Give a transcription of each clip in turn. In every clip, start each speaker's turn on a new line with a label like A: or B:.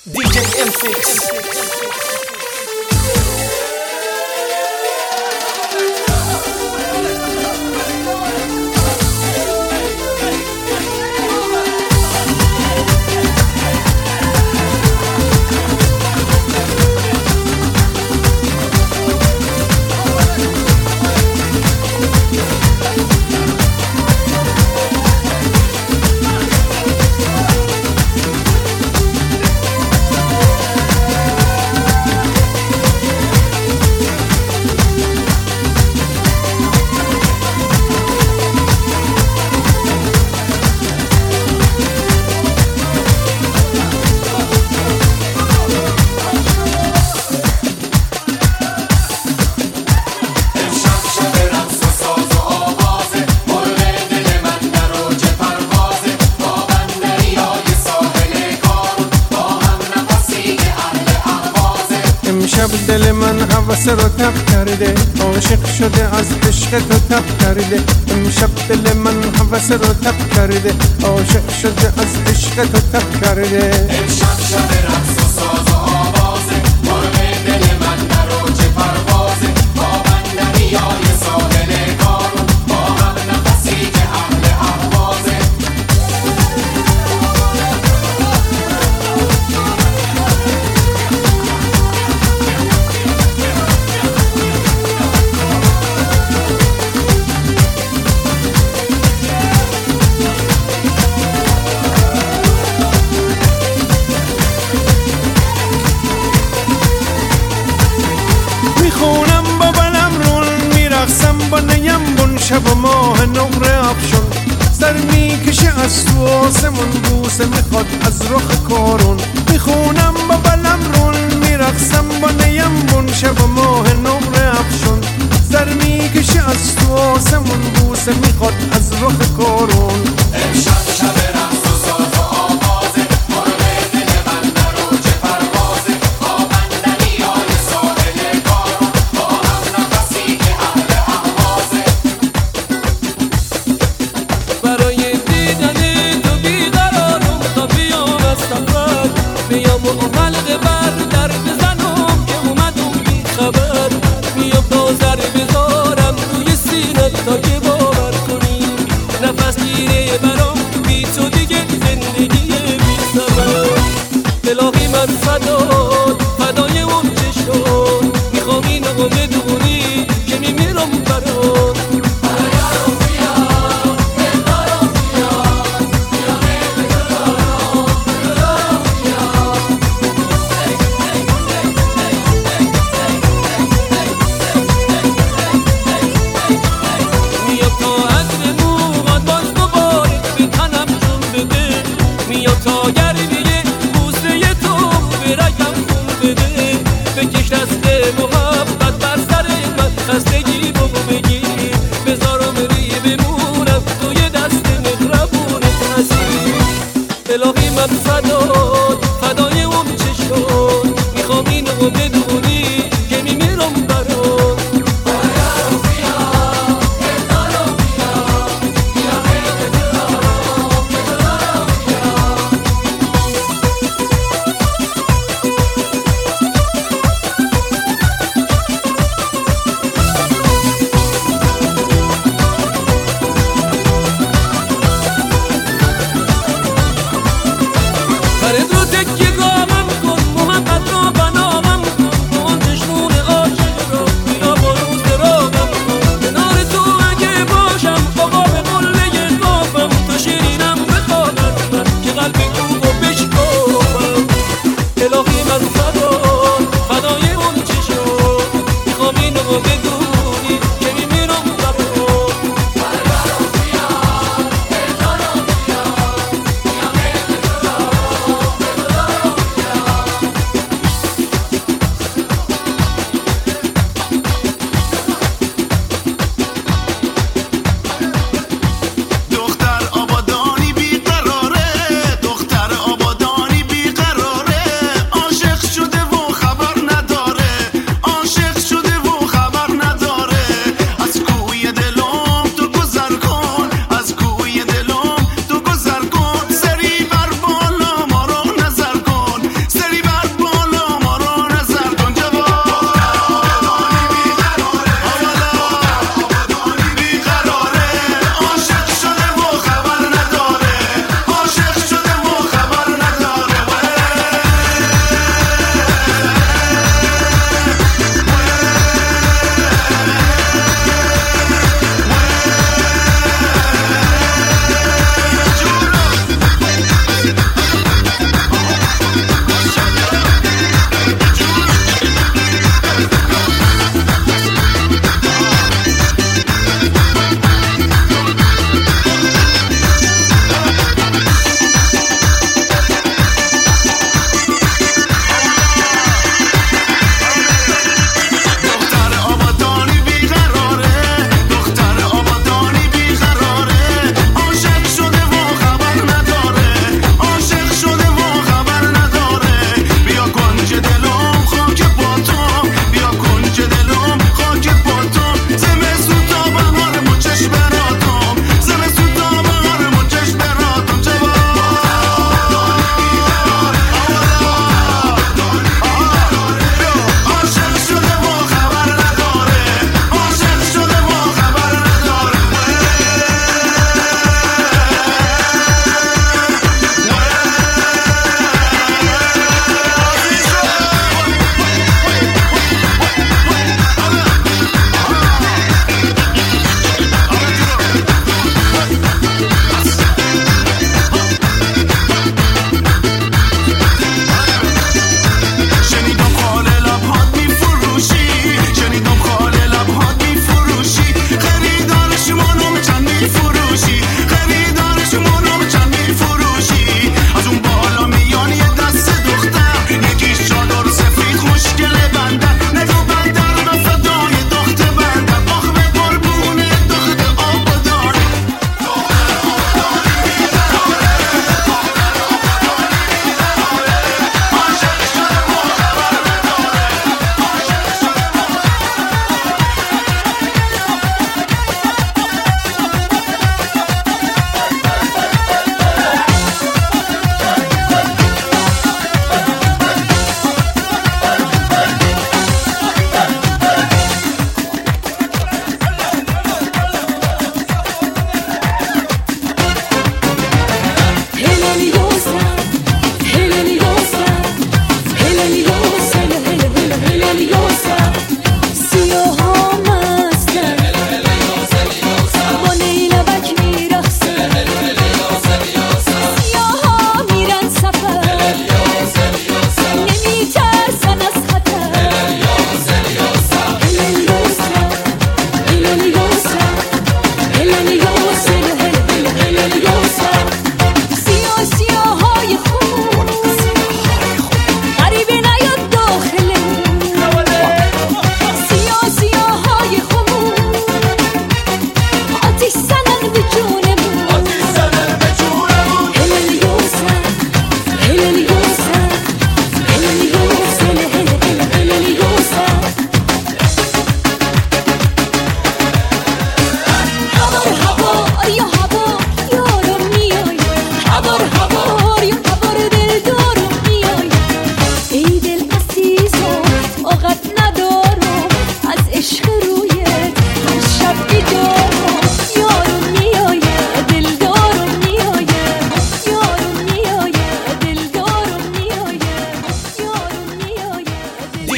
A: DJ M6.
B: امشب دل من هوس رو تب کرده، عاشق شده از عشق تو تب کرده. امشب دل من هوس رو تب کرده، عاشق شده از عشق تو تب کرده.
C: امشب شب رقص و ساز و آوازه، مرغ دل من در اوج پروازه. با بندریای ساحل کارون، با هم نفسی که اهل اهوازه.
B: میخونم با بلم رون، میرقصم با نیم بون. شب و ماه نقره افشون، سر میکشه از تو آسمون. بوسه میخواد از رخ کارون. میخونم با بلم رون، میرقصم با نیم بون. شب و ماه نقره افشون، سر میکشه از تو آسمون. بوسه میخواد از رخ کارون.
C: امشب شب رقص و ساز و آوازه، مرغ دل من در اوج پروازه. با بندریای ساحل کارون، با هم نفسی که اهل اهوازه.
D: برای دیدن تو بیقرارم، تا بیام از سفر. بیام و حلقه بر در بزنم که اومدم بی خبر. بیام تا سر بذارم روی سینت تا که باور کنی. نفس گیره برام بی تو دیگه زندگی بی ثمر. الهی من فدای اون چشم. میخوام اینو بدونی که میمیرم برات. میاد تا عطر موهات باز دوباره به تنم جون بده. میاد تا گرمی بوسه تو برگرد.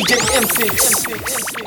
A: DJ M6